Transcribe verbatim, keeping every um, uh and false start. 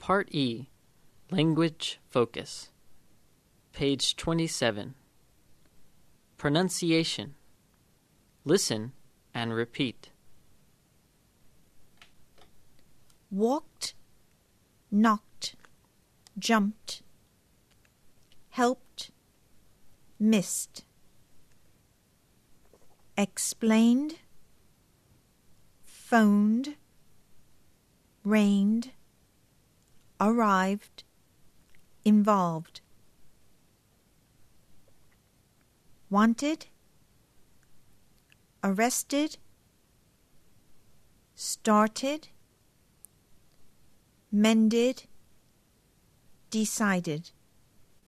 Part E, Language Focus. Page twenty-seven. Pronunciation. Listen and repeat. Walked, knocked, jumped, helped, missed. Explained, phoned, rained, arrived, involved. Wanted, arrested, started, mended, decided.